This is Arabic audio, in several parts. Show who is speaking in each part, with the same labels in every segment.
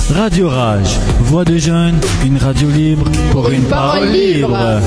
Speaker 1: Radio Rage, voix de jeunes, une radio libre pour une parole libre.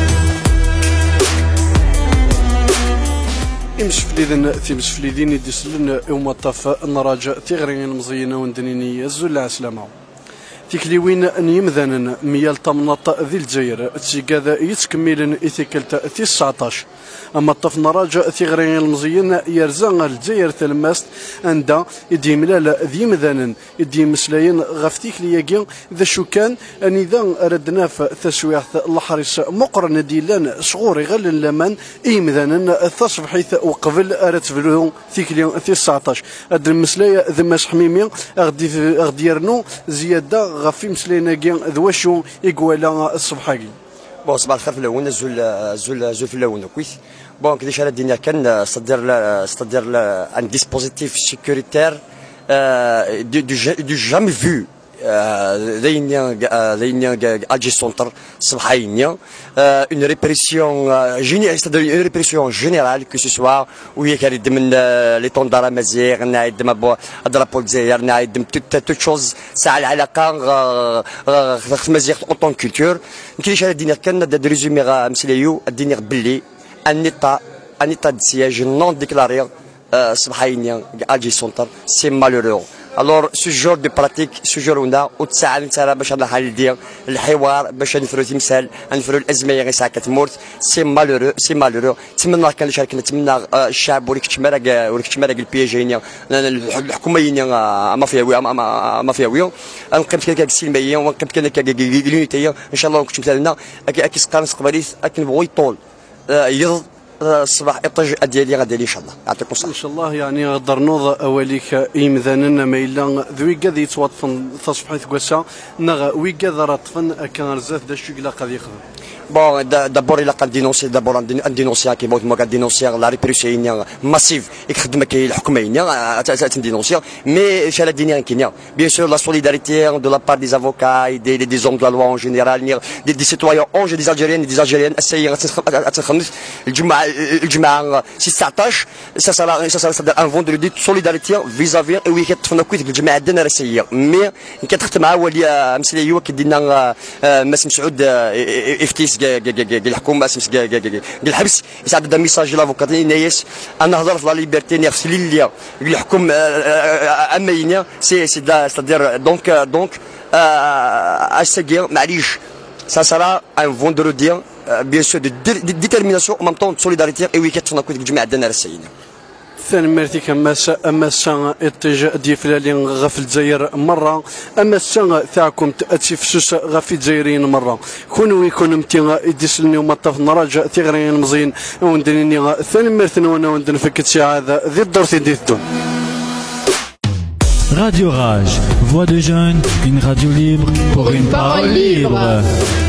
Speaker 2: تيمسفليدين يدسلن يوم الطف نراجع تغرين مزينة وندنينية الزلة عسلامة تكليوين نيمذان ميال طمنط ذي الجزائر تيكاذا يتكمل إثيكلت 19 أما الطف نراجع تغرين المزيين يرزان الجزائر تلماست عند يديملال ذي مذانا يديمسلاين غفتيك لياكين ذا شو كان أنذا ردنا في تسويح الحريص مقرن ديلان صغوري غل اللمان إيمذانا التصبحيث وقبل أرتفلو تيكليون 19 هاد المسلاية ذماس حميمي أغديرنو زيادة غفي مسلينا كين ذواشو إقوالا الصبحاكي.
Speaker 3: بون صباح الخير في الاول زول في الاول كويس بون كيفاش على الدنيا كان صدر ان ديسبوزيتيف سيكوريتير دو جامي فيو لين اجي سونتر صباحيا une répression générale, c'est-à-dire une répression générale que ce soit où يكاد من لي طوندار مزيغ نعيد ما الدرابو الجزائر نعيد توت شوز ساعه العلاقه مزيغ اون طون كولتور كيفاش على الدنيا كان دي ريزومي مسليو الدنيا باللي ان ايتا دي سياج نون ديكلاري صباحيا اجي سونتر سي مالورو. Alors ce genre de pratique ce genre هنا وتساعد نتاع باش نحل ديال الحوار باش نفرو تمثال نفرو الازمه اللي ساعه كتموت سي مالورو نتمنى كان شاركنا نتمنى الشعب وريك تمارا البيجينيا الحكوميه ما فيها نقيم كذا السلميه ونقيم كذا اليونيتيه ان شاء الله كنت مثالنا اكي سقان سقبريث اكن بغي يطول يض الصباح الطج ديالي غادي ان شاء الله يعطيكم الصحه ان
Speaker 2: شاء الله يعني غدر نوض اوليك ايمذاننا ما الا ذوي قاد يتوطن تصبحيت كواسا نغ وي قاد رطفن كان رزاف دا شو قلا قاد يخدم
Speaker 3: بون دابور الا قال دينونسي دابور اندينونسيا كي بغيت ما قال دينونسيا لا ريبريسيون ماسيف يخدم كي الحكوميه تندينونسيا مي شالا الدنيا كاينه بيان سور لا سوليداريتي دو لا بار دي افوكا دي زوم دو لا لوا ان جينيرال دي سيتويان اونج دي الجيريان السيئه تخمس الجماعه 19 سا ان فوندردي سوليداريتي فيزافي وي كتفنا كويت الجماعه ديالنا راه سيئه مي كتخدم مع ولي مسليو كدينا ماسم سعود افتيس الحكومه الحبس يساعد دا ميساج لافوكاتي نايس انا هضر في لا ليبرتي نغسل لي الحكم امينيا سي سادير دونك اسكير معليش ça sera un vendredi bien sûr de détermination en même temps de solidarité et oui كتفنا كويت الجماعه ديالنا السيئين
Speaker 2: ثاني مرتك اما الساعه اتجاه ديفلالي غف الجزائر مره اما الساعه تاعكم تفسوس غف الجزائريين مره كونوا يكون متي يدسلني ومطف نراجع تيغرين مزيان وندني ثاني مرتنا وانا وندنفك هذا ذي الدور تيديتون.
Speaker 1: Radio Rage, voix de jeunes, une radio libre pour une parole libre.